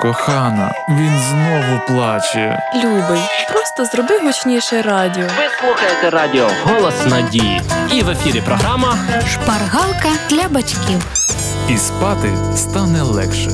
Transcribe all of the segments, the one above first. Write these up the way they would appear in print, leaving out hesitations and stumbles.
кохана, він знову плаче. Любий, просто зроби гучніше радіо. Ви слухаєте радіо «Голос надії». І в ефірі програма «Шпаргалка для батьків». І спати стане легше.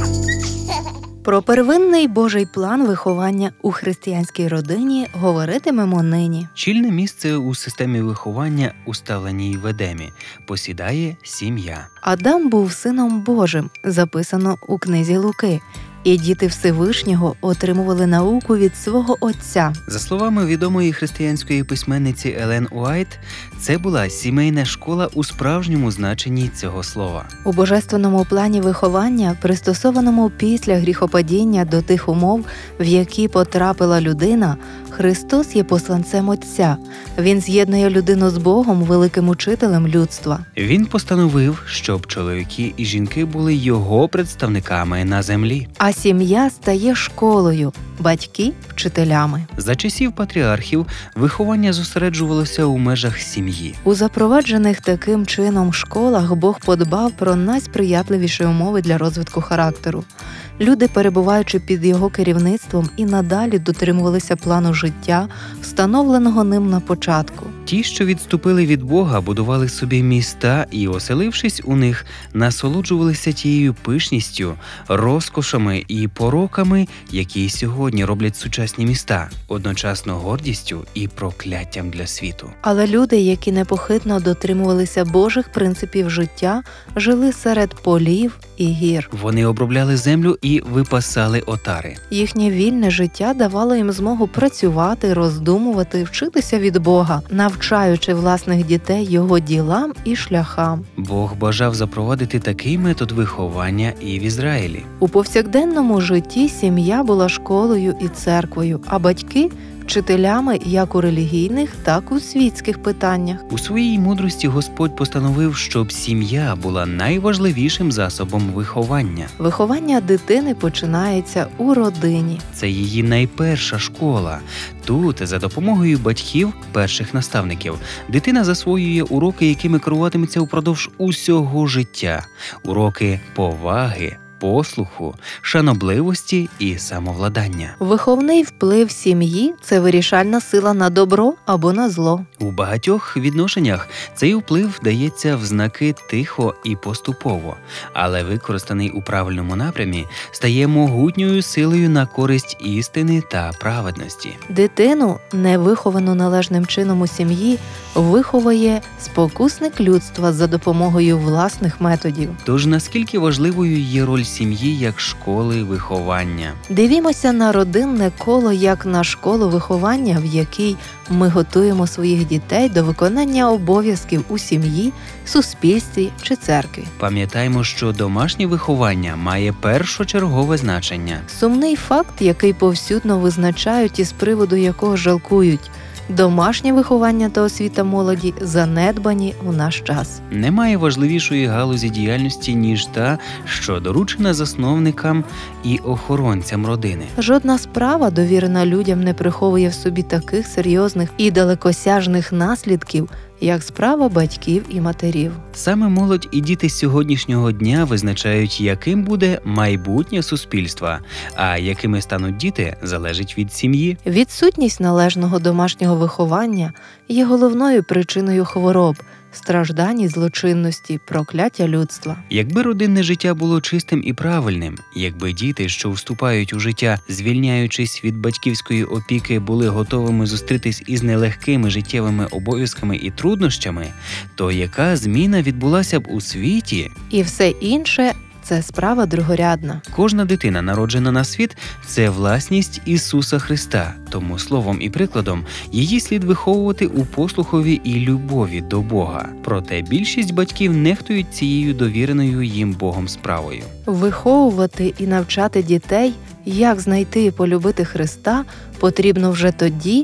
Про первинний Божий план виховання у християнській родині говоритимемо нині. Чільне місце у системі виховання у ставленій в Едемі посідає сім'я. Адам був сином Божим, записано у книзі Луки, і діти Всевишнього отримували науку від свого отця. За словами відомої християнської письменниці Елен Уайт, це була сімейна школа у справжньому значенні цього слова. У божественному плані виховання, пристосованому після гріхопадіння до тих умов, в які потрапила людина, Христос є посланцем Отця. Він з'єднує людину з Богом, великим учителем людства. Він постановив, щоб чоловіки і жінки були його представниками на землі. А сім'я стає школою, батьки – вчителями. За часів патріархів виховання зосереджувалося у межах сім'ї. У запроваджених таким чином школах Бог подбав про найсприятливіші умови для розвитку характеру. Люди, перебуваючи під його керівництвом, і надалі дотримувалися плану життя, встановленого ним на початку. Ті, що відступили від Бога, будували собі міста і, оселившись у них, насолоджувалися тією пишністю, розкошами і пороками, які сьогодні роблять сучасні міста, одночасно гордістю і прокляттям для світу. Але люди, які непохитно дотримувалися Божих принципів життя, жили серед полів і гір. Вони обробляли землю і випасали отари. Їхнє вільне життя давало їм змогу працювати, роздумувати, вчитися від Бога, навчаючи власних дітей його ділам і шляхам. Бог бажав запровадити такий метод виховання і в Ізраїлі. У повсякденному житті сім'я була школою і церквою, а батьки – вчителями як у релігійних, так і у світських питаннях. У своїй мудрості Господь постановив, щоб сім'я була найважливішим засобом виховання. Виховання дитини починається у родині. Це її найперша школа. Тут, за допомогою батьків, перших наставників, дитина засвоює уроки, якими керуватиметься упродовж усього життя. Уроки поваги, послуху, шанобливості і самовладання. Виховний вплив сім'ї – це вирішальна сила на добро або на зло. У багатьох відношеннях цей вплив дається в знаки тихо і поступово, але використаний у правильному напрямі стає могутньою силою на користь істини та праведності. Дитину, не виховану належним чином у сім'ї, виховує спокусник людства за допомогою власних методів. Тож наскільки важливою є роль сім'ї як школи виховання? Дивімося на родинне коло як на школу виховання, в якій ми готуємо своїх дітей до виконання обов'язків у сім'ї, суспільстві чи церкві. Пам'ятаймо, що домашнє виховання має першочергове значення. Сумний факт, який повсюдно визначають і з приводу якого жалкують – домашнє виховання та освіта молоді занедбані у наш час. Немає важливішої галузі діяльності, ніж та, що доручена засновникам і охоронцям родини. Жодна справа, довірена людям, не приховує в собі таких серйозних і далекосяжних наслідків, як справа батьків і матерів. Саме молодь і діти сьогоднішнього дня визначають, яким буде майбутнє суспільства, а якими стануть діти, залежить від сім'ї. Відсутність належного домашнього виховання є головною причиною хвороб, страждань і злочинності, прокляття людства. Якби родинне життя було чистим і правильним, якби діти, що вступають у життя, звільняючись від батьківської опіки, були готовими зустрітись із нелегкими життєвими обов'язками і труднощами, то яка зміна відбулася б у світі? І все інше – це справа другорядна. Кожна дитина, народжена на світ, це власність Ісуса Христа, тому словом і прикладом її слід виховувати у послухові і любові до Бога. Проте більшість батьків нехтують цією довіреною їм Богом справою. Виховувати і навчати дітей, як знайти і полюбити Христа, потрібно вже тоді,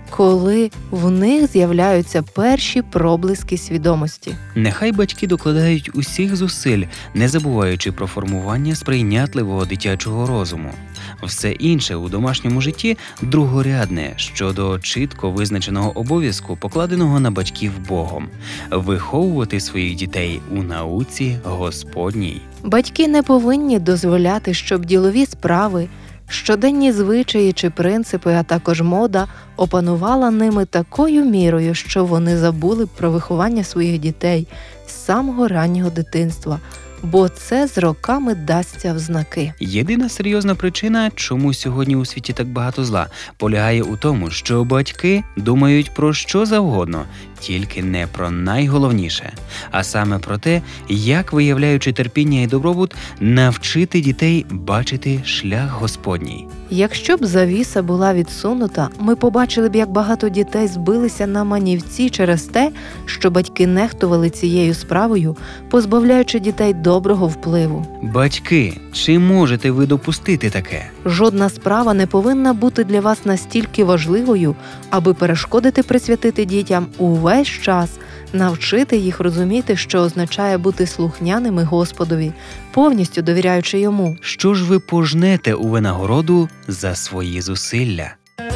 коли в них з'являються перші проблиски свідомості. Нехай батьки докладають усіх зусиль, не забуваючи про формування сприйнятливого дитячого розуму. Все інше у домашньому житті другорядне щодо чітко визначеного обов'язку, покладеного на батьків Богом – виховувати своїх дітей у науці Господній. Батьки не повинні дозволяти, щоб ділові справи, щоденні звичаї чи принципи, а також мода опанувала ними такою мірою, що вони забули про виховання своїх дітей з самого раннього дитинства, бо це з роками дасться в знаки. Єдина серйозна причина, чому сьогодні у світі так багато зла, полягає у тому, що батьки думають про що завгодно, тільки не про найголовніше, а саме про те, як, виявляючи терпіння і добробут, навчити дітей бачити шлях Господній. Якщо б завіса була відсунута, ми побачили б, як багато дітей збилися на манівці через те, що батьки нехтували цією справою, позбавляючи дітей доброго впливу. Батьки, чи можете ви допустити таке? Жодна справа не повинна бути для вас настільки важливою, аби перешкодити присвятити дітям увесь час, навчити їх розуміти, що означає бути слухняними Господові, повністю довіряючи Йому. Що ж ви пожнете у винагороду за свої зусилля?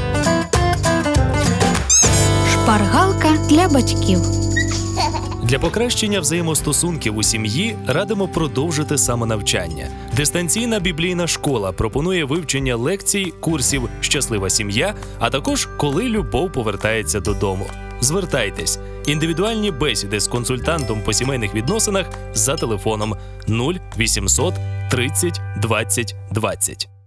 Шпаргалка для батьків. Для покращення взаємостосунків у сім'ї радимо продовжити самонавчання. Дистанційна біблійна школа пропонує вивчення лекцій, курсів «Щаслива сім'я», а також «Коли любов повертається додому». Звертайтесь. Індивідуальні бесіди з консультантом по сімейних відносинах за телефоном 0800 30 20 20.